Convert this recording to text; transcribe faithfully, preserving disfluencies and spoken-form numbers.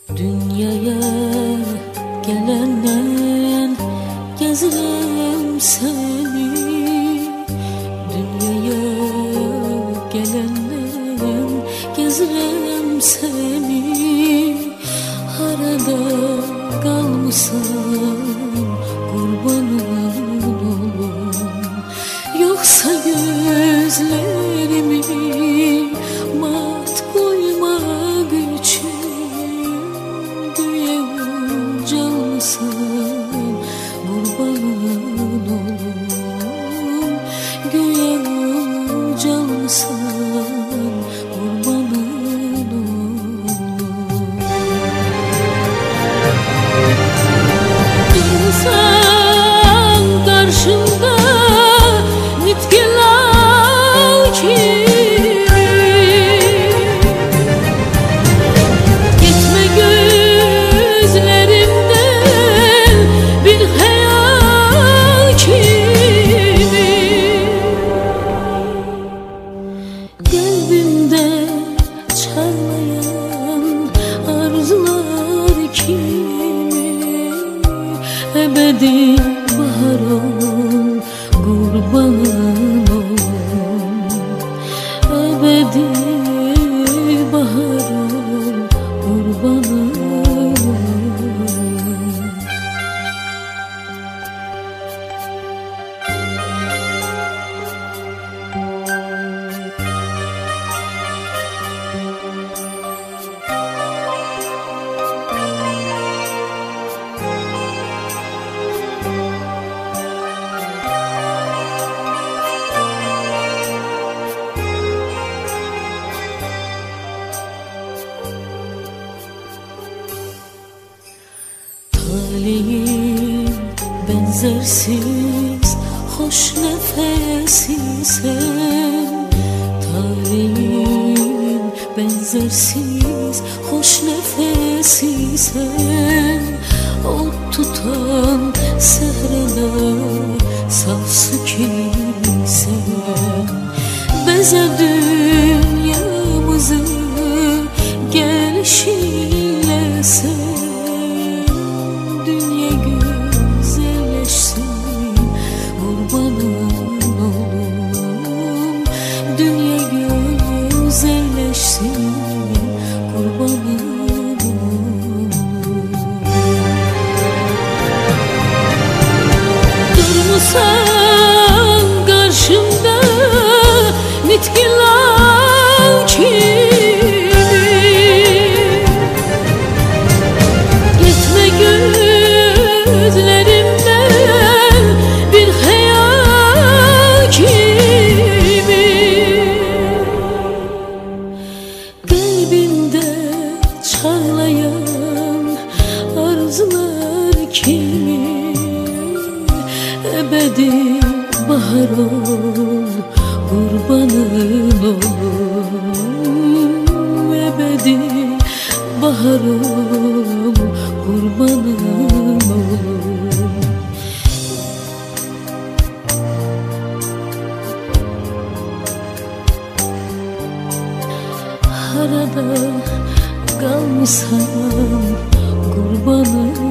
Dünyaya gelenden gezirem seni. Dünyaya gelenden gezirem seni. Harada kalmışsan kurbanın olum. Yoksa gözlerimi mat koymak için kurbanın olum. Güya cansın kurbanın olum. İnsan karşımda nitkiler ki ebedi bahar ol, kurbanın olum. Ebedi bahar ol, kurbanın olum. Talihim benzersiz hoş nefesi sen. Talihim benzersiz hoş nefesi sen. Ot tutan sehreler safsı kimsen. Beze dünyamızı gelişiyle sen. Dünya güzelleşsin kurbanın olum. Dünya güzelleşsin kurbanın olum. Durmusan karşımda nitkiler ki çağlayan arzular kimi. Ebedi bahar ol, kurbanın olum. Ebedi bahar ol, kurbanın olum. Harada kalmışsan kurbanın